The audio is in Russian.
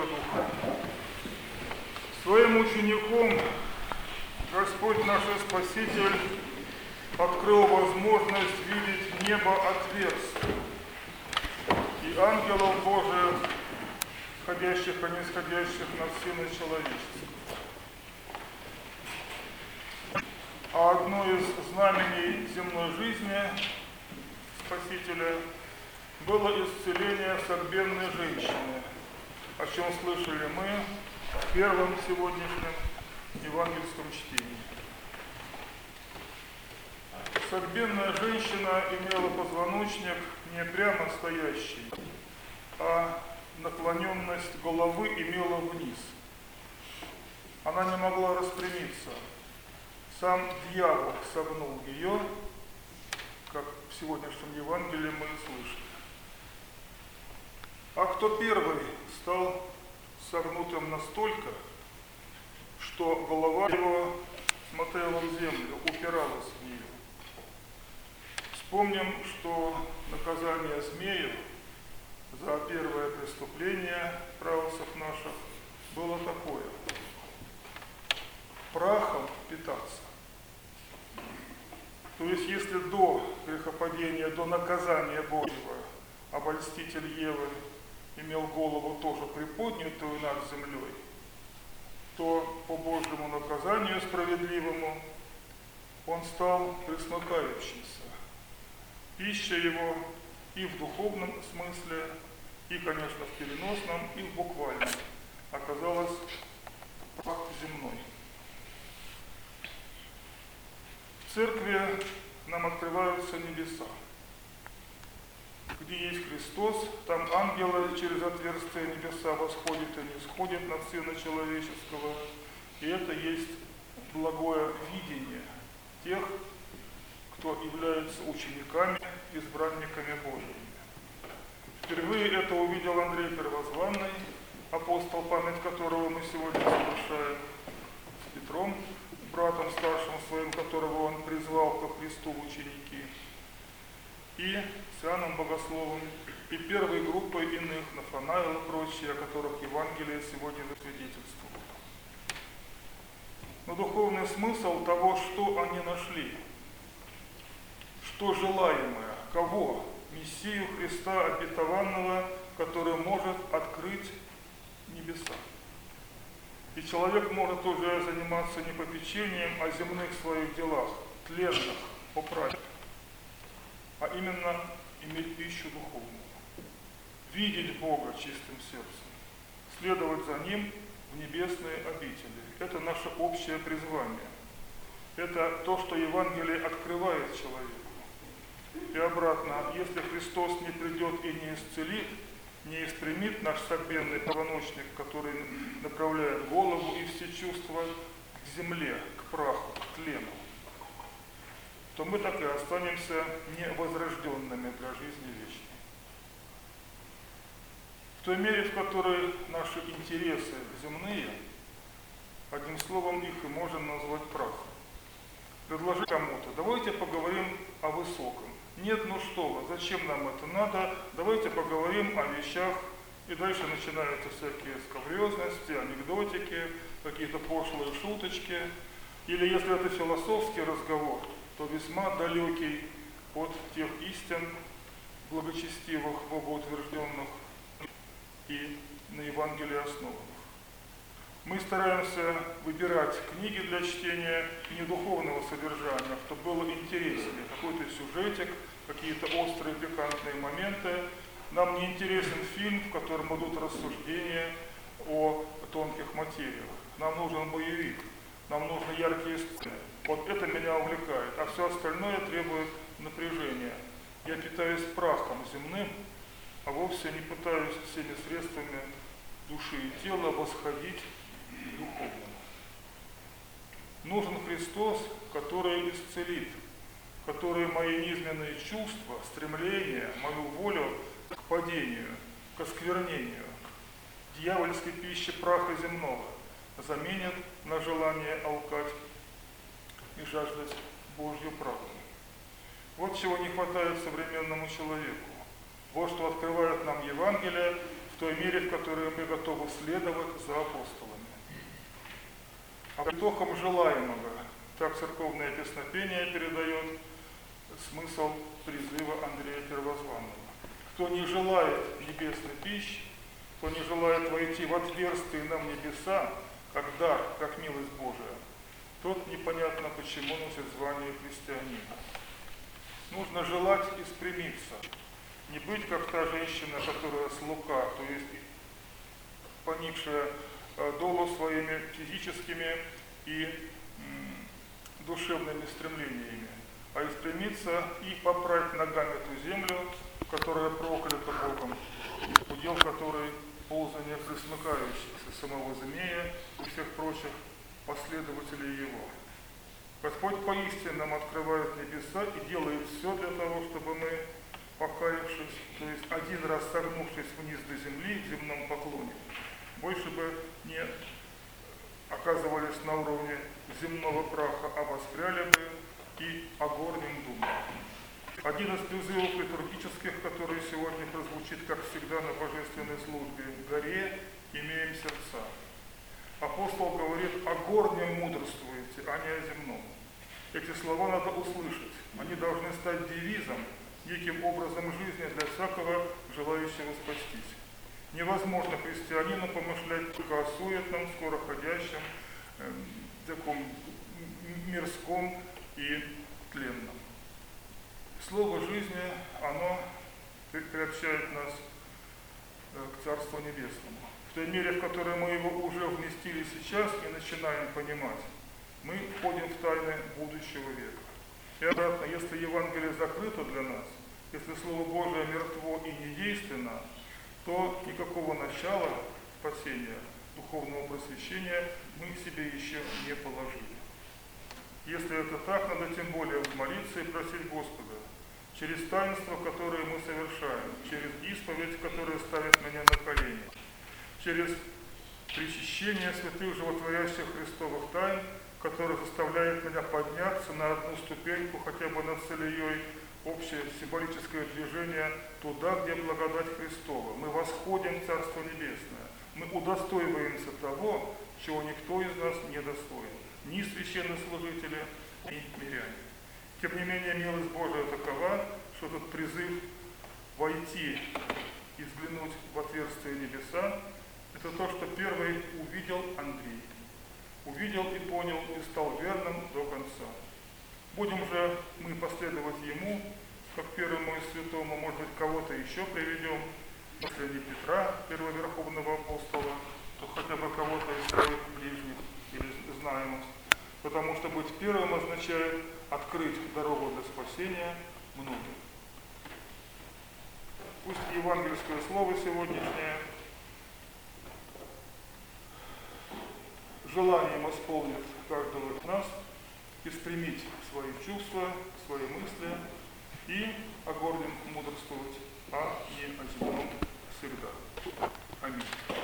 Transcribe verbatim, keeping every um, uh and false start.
Духа. Своим ученикам Господь наш Спаситель открыл возможность видеть небо отверстие и ангелов Божиих, сходящих и нисходящих на Сына Человеческого. А одно из знамений земной жизни Спасителя было исцеление согбенной женщины, о чем слышали мы в первом сегодняшнем евангельском чтении. Согбенная женщина имела позвоночник не прямо стоящий, а наклоненность головы имела вниз. Она не могла распрямиться. Сам дьявол согнул ее, как в сегодняшнем Евангелии мы слышим. А кто первый стал согнутым настолько, что голова его смотрела в землю, упиралась в нее? Вспомним, что наказание змею за первое преступление праотцев наших было такое: прахом питаться. То есть, если до грехопадения, до наказания Божьего обольститель Евы имел голову тоже приподнятую над землей, то по Божьему наказанию справедливому он стал пресмыкающимся. Пища его и в духовном смысле, и, конечно, в переносном, и в буквальном оказалась прах земной. В церкви нам открываются небеса. Где есть Христос, там ангелы через отверстие небеса восходят и нисходят над Сына Человеческого. И это есть благое видение тех, кто является учениками, избранниками Божьими. Впервые это увидел Андрей Первозванный, апостол, память которого мы сегодня совершаем, с Петром, братом старшим своим, которого он призвал ко Христу в ученики, и с Иоанном Богословом, и первой группой иных, Нафанаил и прочие, о которых Евангелие сегодня засвидетельствовало. Но духовный смысл того, что они нашли, что желаемое, кого? Мессию Христа обетованного, который может открыть небеса. И человек может уже заниматься не попечением о земных своих делах, тленных, по правилам, а именно иметь пищу духовную, видеть Бога чистым сердцем, следовать за Ним в небесные обители. Это наше общее призвание. Это то, что Евангелие открывает человеку. И обратно, если Христос не придет и не исцелит, не испрямит наш согбенный позвоночник, который направляет голову и все чувства к земле, к праху, к тлену, то мы так и останемся невозрожденными для жизни вечной. В той мере, в которой наши интересы земные, одним словом, их и можем назвать прахом. Предложить кому-то: давайте поговорим о высоком. Нет, ну что вы, зачем нам это надо? Давайте поговорим о вещах. И дальше начинаются всякие скабрезности, анекдотики, какие-то пошлые шуточки. Или если это философский разговор, то весьма далекий от тех истин благочестивых, богоутвержденных и на Евангелии основанных. Мы стараемся выбирать книги для чтения не духовного содержания, чтобы было интереснее, какой-то сюжетик, какие-то острые пикантные моменты. Нам не интересен фильм, в котором идут рассуждения о тонких материях. Нам нужен боевик, нам нужны яркие сцены. Вот это меня увлекает, а все остальное требует напряжения. Я питаюсь прахом земным, а вовсе не пытаюсь всеми средствами души и тела восходить к духовному. Нужен Христос, который исцелит, который мои низменные чувства, стремления, мою волю к падению, к осквернению, к дьявольской пище праха земного заменит на желание алкать и жаждать Божью правду. Вот чего не хватает современному человеку. Вот что открывает нам Евангелие в той мере, в которой мы готовы следовать за апостолами. А притоком желаемого, так церковное песнопение передает смысл призыва Андрея Первозванного. Кто не желает небесной пищи, кто не желает войти в отверстие нам небеса, как дар, как милость Божия, тот непонятно почему носит звание христианина. Нужно желать и стремиться. Не быть как та женщина, которая с лука, то есть поникшая долу своими физическими и м, душевными стремлениями, а и стремиться и попрать ногами ту землю, которая проклята Богом, удел которой ползание присмыкающихся самого змея и всех прочих последователей его. Господь поистине нам открывает небеса и делает все для того, чтобы мы, покаявшись, то есть один раз согнувшись вниз до земли в земном поклоне, больше бы не оказывались на уровне земного праха, а воспряли бы и о горнем думали. Один из призывов литургических, который сегодня прозвучит, как всегда, на божественной службе: в горе имеем сердца. Апостол говорит: о горнем мудрствуете, а не о земном. Эти слова надо услышать. Они должны стать девизом, неким образом жизни для всякого желающего спастись. Невозможно христианину помышлять только о суетном, скороходящем, э, таком мирском и тленном. Слово жизни, оно приобщает нас к Царству Небесному. В той мере, в которой мы его уже вместили сейчас и начинаем понимать, мы входим в тайны будущего века. И обратно, если Евангелие закрыто для нас, если Слово Божие мертво и недейственно, то никакого начала спасения, духовного просвещения мы себе еще не положили. Если это так, надо тем более молиться и просить Господа через таинство, которое мы совершаем, через исповедь, которая ставит меня на колени, через причащение святых животворящих Христовых тайн, которое заставляет меня подняться на одну ступеньку, хотя бы над целией, общее символическое движение туда, где благодать Христова. Мы восходим в Царство Небесное. Мы удостоиваемся того, чего никто из нас не достоин. Ни священнослужители, ни миряне. Тем не менее, милость Божия такова, что этот призыв войти и взглянуть в отверстие небеса, это то, что первый увидел Андрей. Увидел и понял, и стал верным до конца. Будем же мы последовать ему, как первому и святому, может быть, кого-то еще приведем, если не Петра, первоверховного апостола, то хотя бы кого-то из своих ближних или знаемых. Потому что быть первым означает открыть дорогу для спасения многим. Пусть евангельское слово сегодняшнее желанием исполнит каждого из нас и стремить свои чувства, свои мысли и о горнем мудрствовать, а не о земном всегда. Аминь.